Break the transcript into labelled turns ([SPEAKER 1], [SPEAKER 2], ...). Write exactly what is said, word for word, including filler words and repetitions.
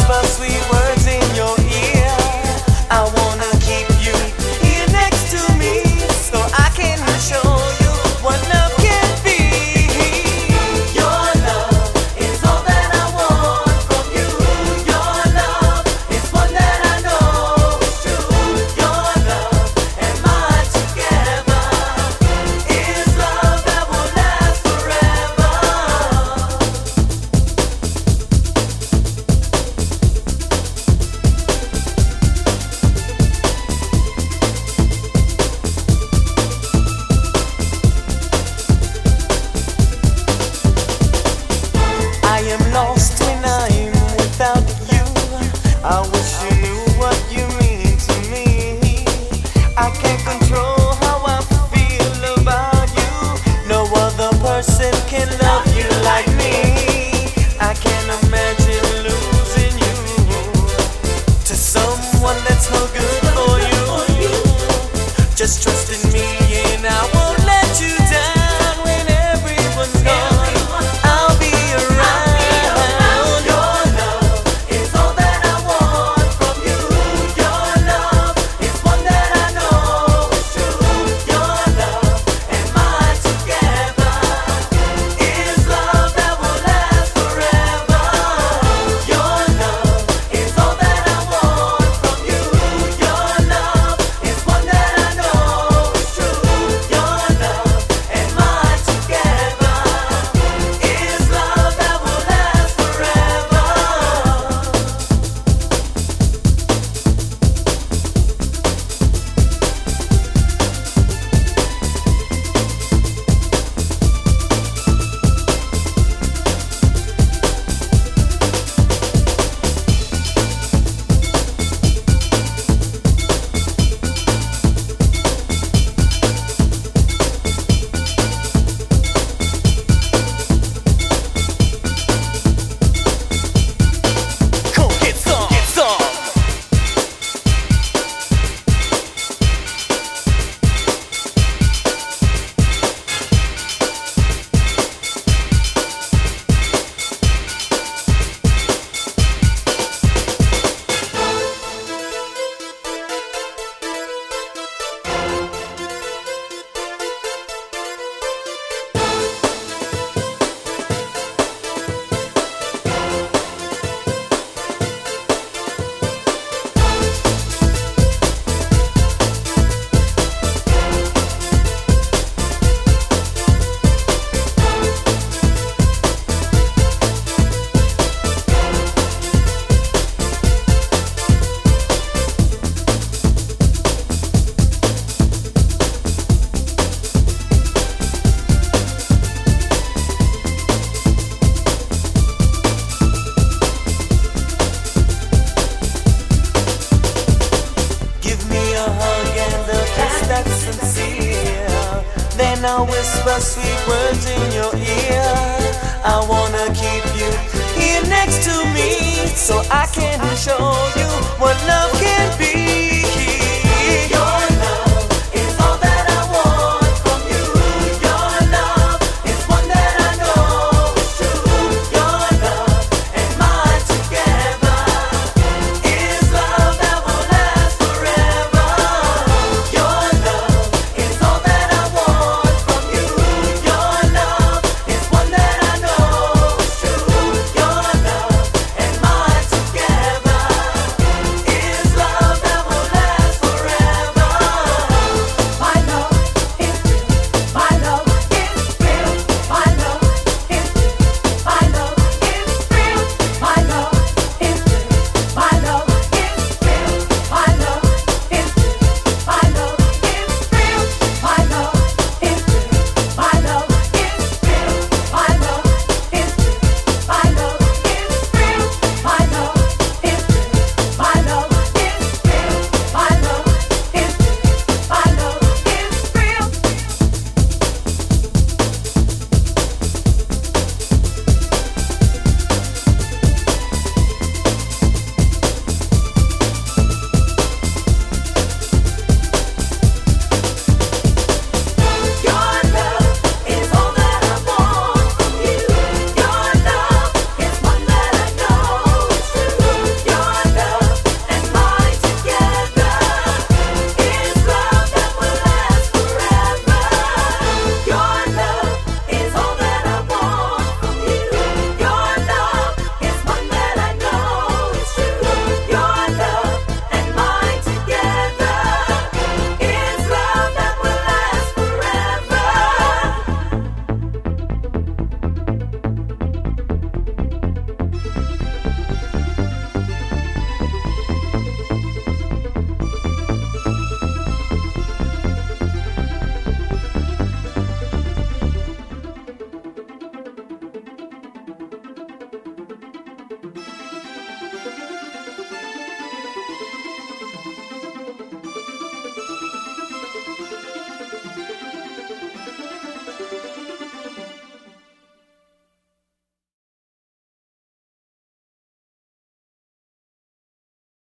[SPEAKER 1] whisper sweet words in your ear. I wanna keep you here next to me, so I can show you what love can be. Your love is all that I want from you. Your love is one that I know is true. Your love and mine together is love that will last forever. I am lost when I'm without you. I wish you knew what you mean to me. I can't control how I feel about you. No other person can love you like me. I can't imagine losing you to someone that's so good for you. Just trust in me and I won't let you down. When everyone's gone, I'll be around. Your love is all that I want from you. Your love is one that I know is true. Your love and mine together is love that will last forever. Your love is all that I want from you. Your love is one that I know is true. Your love and mine together is love that will last forever. Come get some, get some. Give me a hug and a kiss that's sincere. Then I'll whisper sweet words in your ear. I wanna keep you here next to me, so I can show you what love